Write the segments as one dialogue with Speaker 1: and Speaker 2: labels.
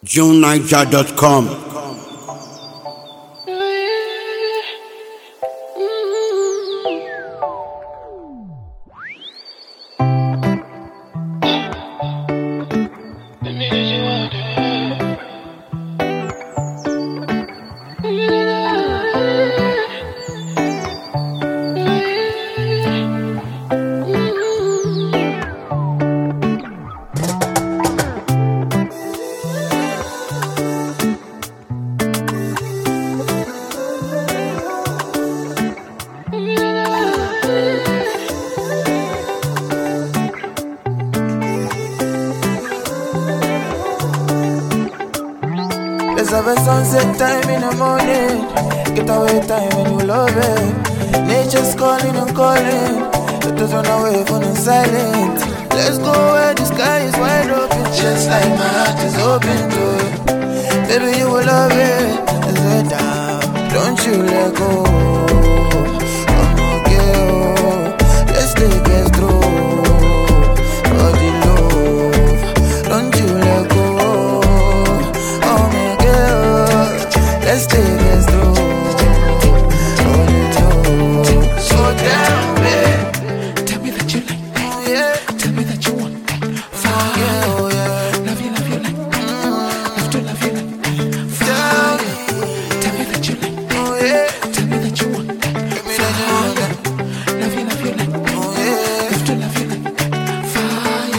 Speaker 1: JuneNiger.com.
Speaker 2: Let's have a sunset time in the morning. Get away time when you love it. Nature's calling and calling. Let us run away from the silent. Let's go where the sky is wide open. Just like my heart is open to it. Baby, you will love it. Let's head down. Don't you let go. I'm okay, oh. Let's take it through. Oh, the love. Don't you let go. Let's take this through. Oh, you know. So down, babe.
Speaker 3: Tell me that you like that.
Speaker 2: Oh, yeah.
Speaker 3: Tell me that you want that. Fire.
Speaker 2: Oh, yeah.
Speaker 3: Love you like that. Love to love you like that. Fire. Tell me that you like that.
Speaker 2: Oh, yeah.
Speaker 3: Tell me that you want that.
Speaker 2: Tell me that you want that.
Speaker 3: Love you like that.
Speaker 2: Oh, yeah.
Speaker 3: Love to love you like that. Fire.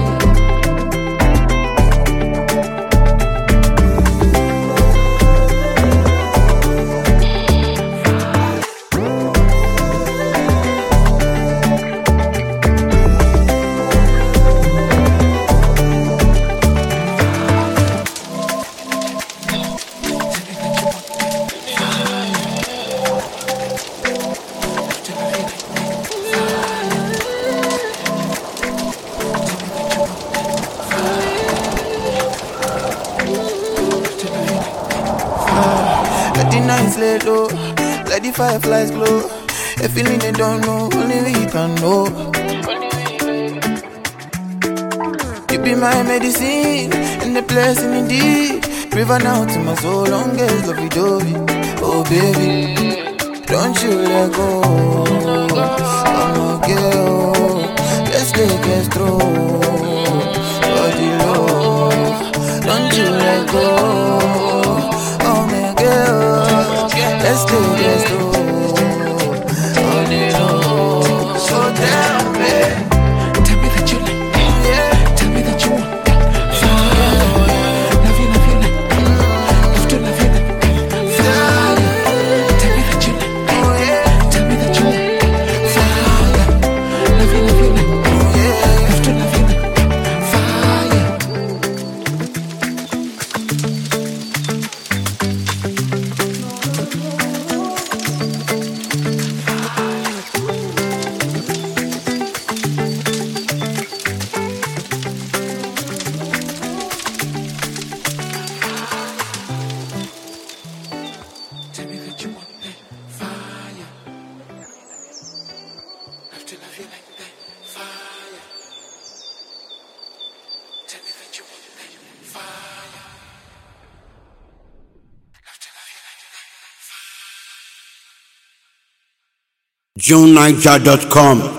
Speaker 2: Let the nights lay low, let the fireflies glow. A feeling they don't know, only we can know. You be my medicine, and the blessing indeed. River now to my soul, longest love you dovey. Oh baby, don't you let go. I'm okay, oh. Let's take it through. Body low, don't you let go. Let's do this through. Oh, you know. So down, babe.
Speaker 3: Tell me that you like that.
Speaker 2: Yeah.
Speaker 3: Tell me that you want that. Fire. Love you like that. Love to love you like that. Fire. Tell me that you like that.
Speaker 2: Oh, yeah.
Speaker 3: Tell me that you want that. Fire. Love you like that.
Speaker 2: Oh, yeah.
Speaker 3: Love to love you like that. Fire. Tell me that you want that fire. Love to love you like that fire. Tell me that you want that fire. Love to love you like that fire.
Speaker 1: JuneNiger.com.